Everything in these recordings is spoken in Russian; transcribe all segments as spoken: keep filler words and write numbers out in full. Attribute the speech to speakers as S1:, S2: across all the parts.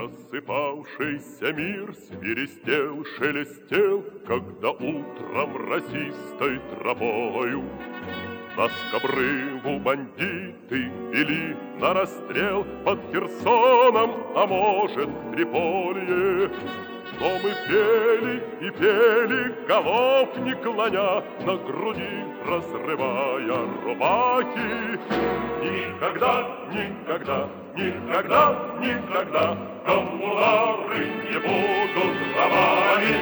S1: Просыпавшийся мир свиристел, шелестел, когда утром росистой тропою нас к обрыву бандиты вели на расстрел под Херсоном, а может, Триполье. Но мы пели и пели, голов не клоня, на груди разрывая рубахи. Никогда, никогда, никогда, никогда коммунары не будут рабами.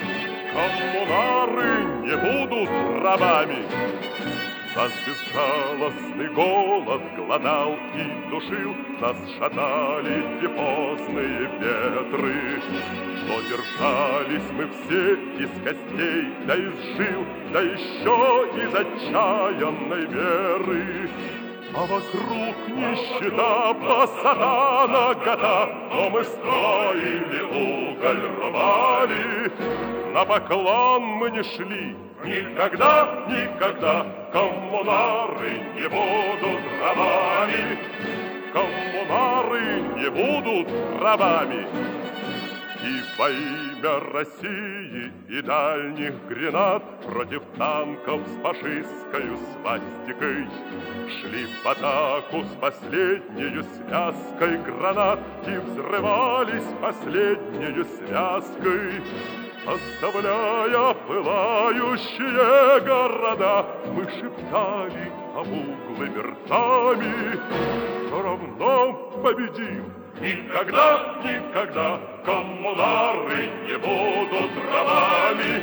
S1: Коммунары не будут рабами. Нас безжалостный голод глодал и душил, нас шатали депозные ветры. Но держались мы все из костей, да из жил, да еще из отчаянной веры. А вокруг нищета, босота, нагота, но мы строили, уголь рвали. На поклон мы не шли, никогда, никогда коммунары не будут рабами. Коммунары не будут рабами. И во имя России и дальних гренад против танков с фашистскою свастикой шли в атаку с последнею связкой гранат и взрывались последнею связкой. Оставляя пылающие города, мы шептали обуглыми ртами: все равно победим. Никогда, никогда коммунары не будут рабами.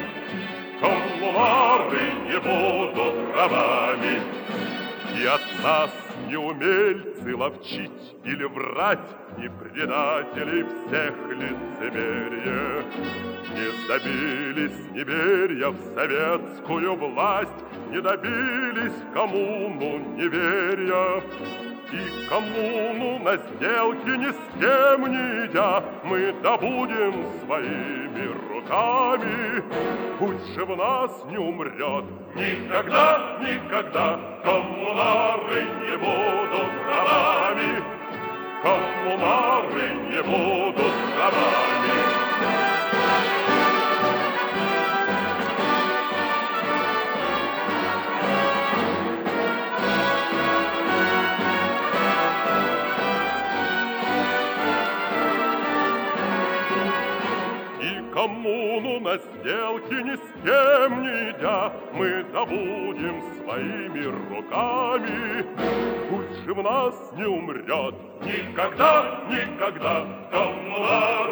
S1: Коммунары не будут рабами. И от нас не умельцы ловчить или врать, ни предателей всех лицемерие. Не добились неверия в советскую власть, не добились в коммуну неверия. И коммуну на сделке ни с кем не идя мы добудем своими руками. Пусть же в нас не умрет никогда, никогда коммунары не будут рабами. Коммунары не будут рабами. Коммуну на сделке ни с кем не идя мы добудем своими руками. Пусть же в нас не умрет никогда, никогда коммунары